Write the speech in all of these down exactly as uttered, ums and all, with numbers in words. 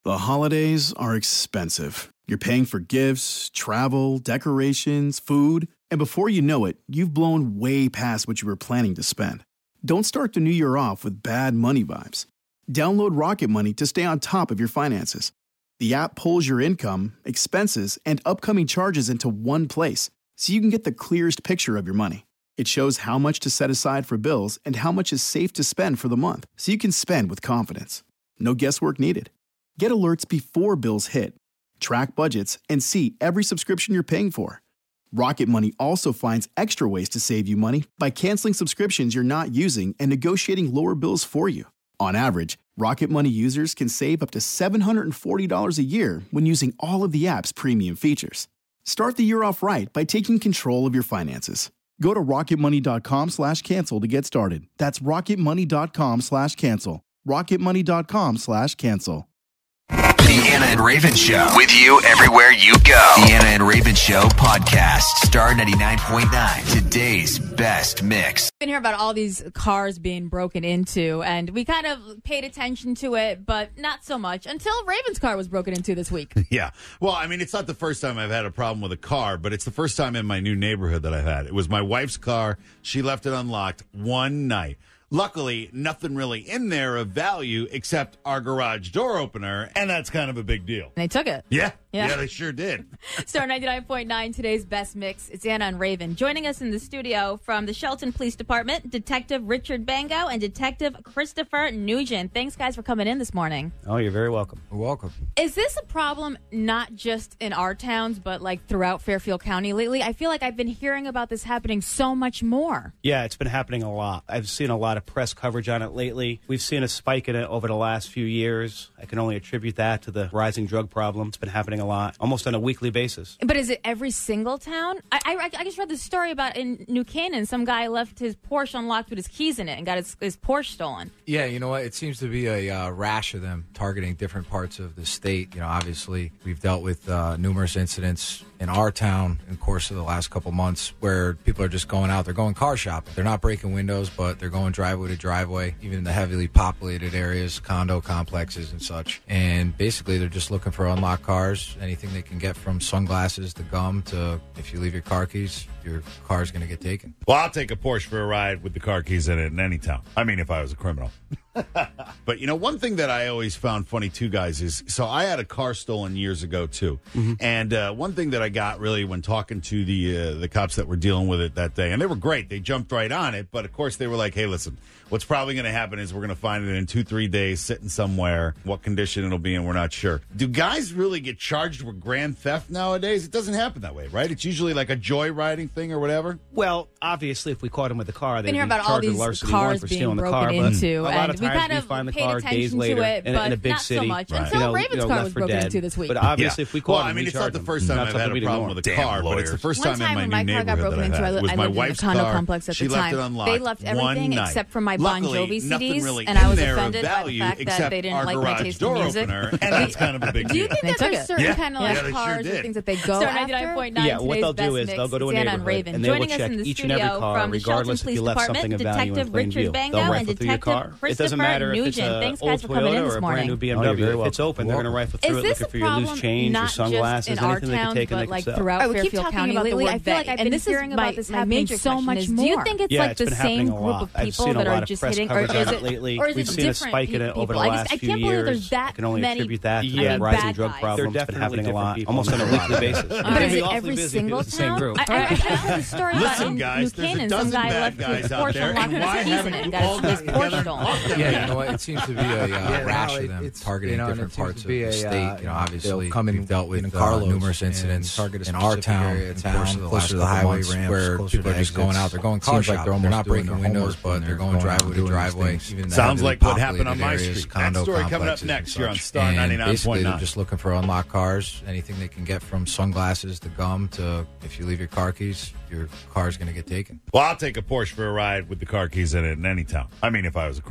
The holidays are expensive. You're paying for gifts, travel, decorations, food, and before you know it, you've blown way past what you were planning to spend. Don't start the new year off with bad money vibes. Download Rocket Money to stay on top of your finances. The app pulls your income, expenses, and upcoming charges into one place, so you can get the clearest picture of your money. It shows how much to set aside for bills and how much is safe to spend for the month, so you can spend with confidence. No guesswork needed. Get alerts before bills hit, track budgets, and see every subscription you're paying for. Rocket Money also finds extra ways to save you money by canceling subscriptions you're not using and negotiating lower bills for you. On average, Rocket Money users can save up to seven hundred forty dollars a year when using all of the app's premium features. Start the year off right by taking control of your finances. Go to rocketmoney.com slash cancel to get started. That's rocketmoney.com slash cancel. rocketmoney.com slash cancel. The Anna and Raven Show, with you everywhere you go. The Anna and Raven Show podcast, Star ninety-nine point nine, today's best mix. Been hearing about all these cars being broken into, and we kind of paid attention to it, but not so much until Raven's car was broken into this week. Yeah. Well, I mean, it's not the first time I've had a problem with a car, but it's the first time in my new neighborhood that I've had. It was my wife's car. She left it unlocked one night. Luckily, nothing really in there of value except our garage door opener, and that's kind of a big deal. And they took it. Yeah. Yeah. Yeah, they sure did. Star ninety-nine point nine, today's best mix. It's Anna and Raven. Joining us in the studio from the Shelton Police Department, Detective Richard Bango and Detective Christopher Nugent. Thanks, guys, for coming in this morning. Oh, you're very welcome. You're welcome. Is this a problem not just in our towns, but like throughout Fairfield County lately? I feel like I've been hearing about this happening so much more. Yeah, it's been happening a lot. I've seen a lot of press coverage on it lately. We've seen a spike in it over the last few years. I can only attribute that to the rising drug problem. It's been happening a lot, almost on a weekly basis. But is it every single town? I, I, I just read this story about in New Canaan, some guy left his Porsche unlocked with his keys in it and got his, his Porsche stolen. Yeah, you know what? It seems to be a uh, rash of them targeting different parts of the state. You know, obviously, we've dealt with uh, numerous incidents in our town in the course of the last couple months where people are just going out. They're going car shopping. They're not breaking windows, but they're going driveway to driveway, even in the heavily populated areas, condo complexes and such. And basically, they're just looking for unlocked cars, anything they can get from sunglasses to gum to if you leave your car keys, your car's going to get taken. Well, I'll take a Porsche for a ride with the car keys in it in any town. I mean, if I was a criminal. But, you know, one thing that I always found funny, too, guys, is so I had a car stolen years ago, too. Mm-hmm. And uh, one thing that I got really when talking to the uh, the cops that were dealing with it that day, and they were great. They jumped right on it. But, of course, they were like, hey, listen, what's probably going to happen is we're going to find it in two, three days sitting somewhere. What condition it'll be in, we're not sure. Do guys really get charged with grand theft nowadays? It doesn't happen that way, right? It's usually like a joyriding thing or whatever. Well, obviously, if we caught him with the car, they'd Been be hearing about all charged with these larceny one cars for being stealing the broken car. into, But a lot and of we times kind we of find the paid car attention days to later it, in, but in a big not city. so much Right. until You know, Raven's you know, car left was for broken dead. into this week. But obviously, Yeah. if we caught well, him, I mean, we it's not charge the him. first time Not I've something had we a do problem more. with a Damn car, but it's the lawyers. first One time, time in in my my new car got neighborhood broken that into, I've I had. li- It was I my lived in a wife's condo car. complex at She the left time. it unlocked. They left everything one night. except for my Bon Luckily, Jovi C nothing Ds, really and I in was there of offended by the value fact that except they didn't our like my garage taste in door music. opener, and that's kind of a big Do you deal. think that They took there's it. certain Yeah. kind of Yeah, like they sure cars or did. things that they go Star after? ninety-nine point nine, Yeah, what today's they'll do best is mix. they'll go to a It's Anna and neighborhood, Raven. and they will Joining us check in the each and every studio car, from the Shelton regardless if Police you left Department, something of value in Detective plain Richard view. Bango They'll and rifle through your Detective car. It Christopher doesn't matter if it's Nugent. a Thanks, old guys, for coming in Toyota this or a brand new morning. B M Oh, you're W. very If it's welcome. open, they're going to rifle Is through it, this looking a for your loose problem change, your not just sunglasses, in our anything they can towns, take and they but can like sell. throughout Oh, we keep Fairfield talking County about the lately? word I feel like vet, I've and been this is hearing my- about this my happening major so question much is, more. do you think it's Yeah, like it's the been same happening a group lot. of I've people seen a that lot are of just press hitting, or coverage is on it, it lately. or is We've it seen a different spike pe- in it over the people? I last just- I few can't believe years. there's that I can only many, attribute that to I the mean, rising bad drug guys. problem. It's It's been been happening a different lot, people. almost on a weekly basis. But It'd is be it awfully every busy if it single was the same town? group. I, I, I heard the story about Listen, in guys, New there's a Canaan, some dozen guy bad left guys his out Porsche there, unlocked and with why his keys in haven't it you and got all his, his got Porsche together? stolen. Yeah, you know what? It seems to be a uh, Yeah, rash no, of them it's- targeting you know, and different it seems parts to of be the a, state. uh, You know, they'll obviously, come in we've dealt with in uh, carloads numerous and incidents target a in our specific town, area in of the course town, of the closer last to the couple highway months, ramps, where closer people to are just going exits. out. They're going Seems car like they're shopping. They're almost not doing breaking their windows, homework but when they're they're going going out driveway and to doing these driveway. things. Even in the Sounds heavily like what happened on populated my areas, street. That condo story coming up complexes next and here on such. Star And ninety-nine basically, point they're nine. just looking for unlocked cars. Anything they can get from sunglasses to gum to if you leave your car keys, your car's going to get taken. Well, I'll take a Porsche for a ride with the car keys in it in any town. I mean, if I was a criminal.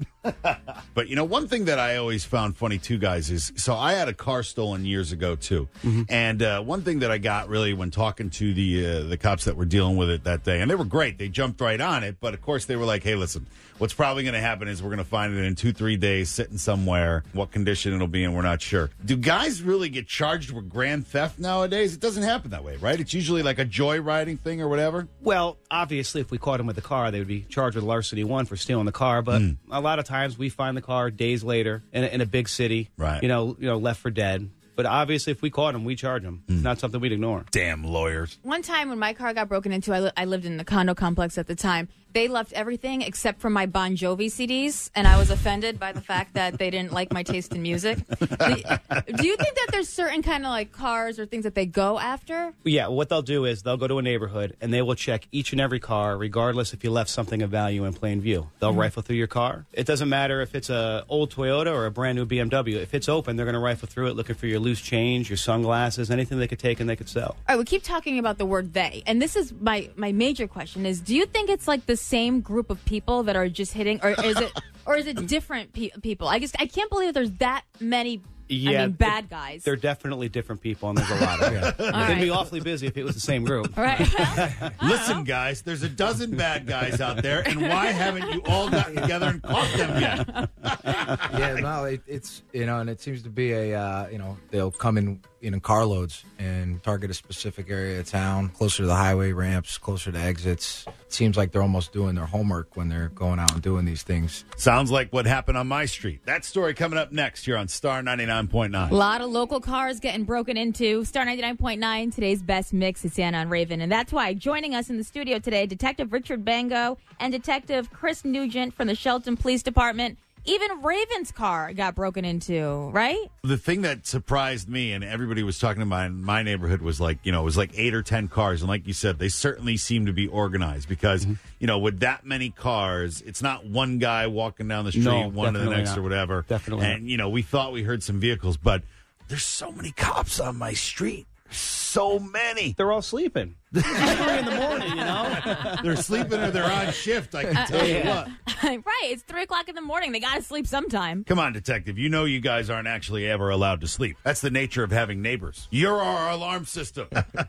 But, you know, one thing that I always found funny, too, guys, is so I had a car stolen years ago, too. Mm-hmm. And uh, one thing that I got really when talking to the uh, the cops that were dealing with it that day, and they were great. They jumped right on it. But, of course, they were like, hey, listen, what's probably going to happen is we're going to find it in two, three days sitting somewhere. What condition it'll be in, we're not sure. Do guys really get charged with grand theft nowadays? It doesn't happen that way, right? It's usually like a joyriding thing or whatever. Well, obviously, if we caught him with the car, they would be charged with larceny one for stealing the car. But mm. a lot of times we find the car days later in a, in a big city, right? You know, you know, left for dead. But obviously, if we caught him, we charge him. It's mm. not something we'd ignore. Damn lawyers. One time when my car got broken into, I, li- I lived in the condo complex at the time. They left everything except for my Bon Jovi C Ds, and I was offended by the fact that they didn't like my taste in music. Do you think that there's certain kind of like cars or things that they go after? Yeah, what they'll do is they'll go to a neighborhood, and they will check each and every car, regardless if you left something of value in plain view. They'll mm-hmm. rifle through your car. It doesn't matter if it's a old Toyota or a brand new B M W. If it's open, they're going to rifle through it, looking for your loose change, your sunglasses, anything they could take and they could sell. All right, we keep talking about the word they, and this is my, my major question is, do you think it's like the same group of people that are just hitting, or is it or is it different pe- people? I just I can't believe there's that many Yeah, I mean, bad guys. They're definitely different people, and there's a lot of them. All They'd right. be awfully busy if it was the same group. All right. Listen, guys, there's a dozen bad guys out there, and why haven't you all gotten together and caught them yet? Yeah, no, it, it's, you know, and it seems to be a, uh, you know, they'll come in, in carloads and target a specific area of town, closer to the highway ramps, closer to exits. It seems like they're almost doing their homework when they're going out and doing these things. Sounds like what happened on my street. That story coming up next here on Star ninety-nine point nine. A lot of local cars getting broken into. Star ninety-nine point nine, today's best mix. It's Anna and Raven. And that's why joining us in the studio today, Detective Richard Bango and Detective Chris Nugent from the Shelton Police Department. Even Raven's car got broken into, right? The thing that surprised me, and everybody was talking about in my neighborhood, was like, you know, it was like eight or ten cars. And like you said, they certainly seem to be organized because, mm-hmm. you know, with that many cars, it's not one guy walking down the street, no, one to the next not. or whatever. Definitely And, not. you know, we thought we heard some vehicles, but there's so many cops on my street. So many. They're all sleeping. It's three in the morning, you know? They're sleeping or they're on shift, I can tell you what. Right, it's three o'clock in the morning. They got to sleep sometime. Come on, detective. You know you guys aren't actually ever allowed to sleep. That's the nature of having neighbors. You're our alarm system.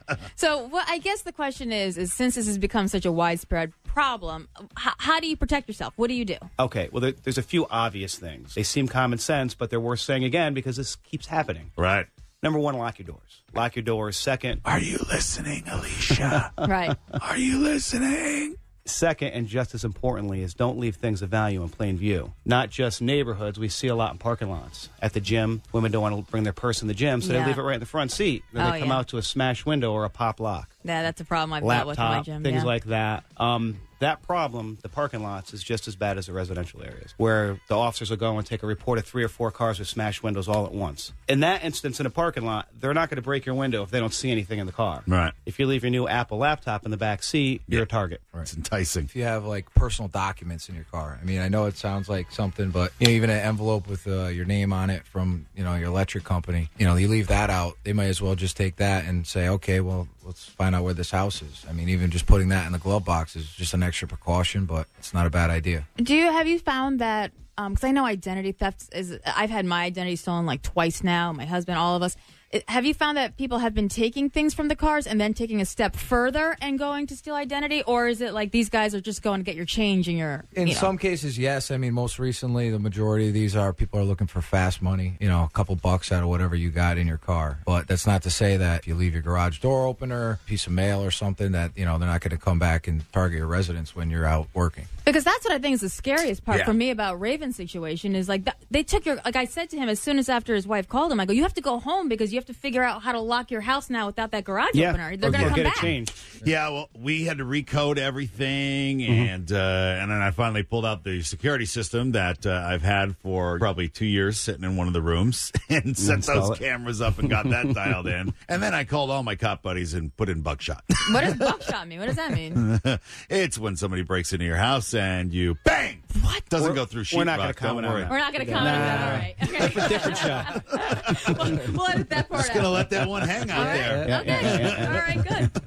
So what I guess the question is, is since this has become such a widespread problem, h- how do you protect yourself? What do you do? Okay, well, there, there's a few obvious things. They seem common sense, but they're worth saying again because this keeps happening. Right. Number one, lock your doors. Lock your doors. Second. Are you listening, Alicia? Right. Are you listening? Second, and just as importantly, is don't leave things of value in plain view. Not just neighborhoods. We see a lot in parking lots. At the gym, women don't want to bring their purse in the gym, so Yeah. they leave it right in the front seat. Then Oh, they come yeah. out to a smashed window or a pop lock. Yeah, that's a problem I've got with my Laptop, gym. things yeah. like that. Um, that problem, the parking lots, is just as bad as the residential areas, where the officers will go and take a report of three or four cars with smashed windows all at once. In that instance, in a parking lot, they're not going to break your window if they don't see anything in the car. Right. If you leave your new Apple laptop in the back seat, you're a target. It's enticing. If you have like personal documents in your car, I mean, I know it sounds like something, but you know, even an envelope with uh, your name on it from, you know, your electric company, you know, you leave that out, they might as well just take that and say, okay, well, let's find out where this house is. I mean, even just putting that in the glove box is just an extra precaution, but it's not a bad idea. Do you have you found that? Because I know identity theft is. I've had my identity stolen like twice now. My husband, all of us. It, have you found that people have been taking things from the cars and then taking a step further and going to steal identity, or is it like these guys are just going to get your change and your? In you know? some cases, yes. I mean, most recently, the majority of these are people are looking for fast money, you know, a couple bucks out of whatever you got in your car. But that's not to say that if you leave your garage door opener, piece of mail or something, that, you know, they're not going to come back and target your residence when you're out working. Because that's what I think is the scariest part Yeah. for me about Raven's situation is like th- they took your, like I said to him as soon as after his wife called him, I go, you have to go home because you have to figure out how to lock your house now without that garage Yeah, opener. They're or, going to or come get back. it changed. Yeah, well, we had to recode everything, Mm-hmm. and uh, and then I finally pulled out the security system that uh, I've had for probably two years sitting in one of the rooms and set Install those it. cameras up and got that dialed in. And then I called all my cop buddies and put in buckshot. What does buckshot mean? What does that mean? It's when somebody breaks into your house and you bang. What? Doesn't We're- go through we're not sheetrock. gonna Don't comment on worry. that. We're not going to comment on that. All right. Okay. Different shot. we'll, we'll edit that part Just gonna out. let that one hang out All right. there. Yeah, Okay. yeah, yeah, yeah. All right. Good.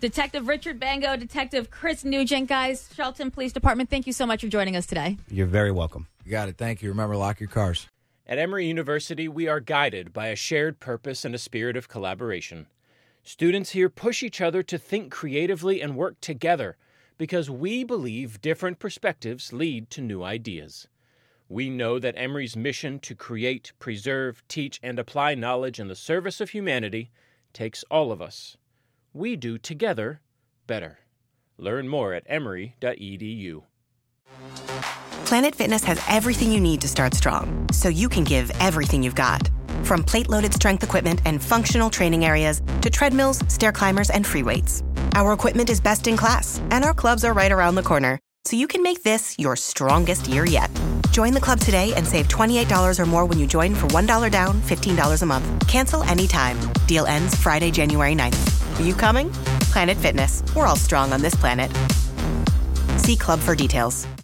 Detective Richard Bango, Detective Chris Nugent. Guys, Shelton Police Department, thank you so much for joining us today. You're very welcome. You got it. Thank you. Remember, lock your cars. At Emory University, we are guided by a shared purpose and a spirit of collaboration. Students here push each other to think creatively and work together because we believe different perspectives lead to new ideas. We know that Emory's mission to create, preserve, teach, and apply knowledge in the service of humanity takes all of us. We do together better. Learn more at emory dot e d u. Planet Fitness has everything you need to start strong, so you can give everything you've got. From plate-loaded strength equipment and functional training areas to treadmills, stair climbers, and free weights. Our equipment is best in class, and our clubs are right around the corner, so you can make this your strongest year yet. Join the club today and save twenty-eight dollars or more when you join for one dollar down, fifteen dollars a month. Cancel anytime. Deal ends Friday, January ninth. Are you coming? Planet Fitness. We're all strong on this planet. See club for details.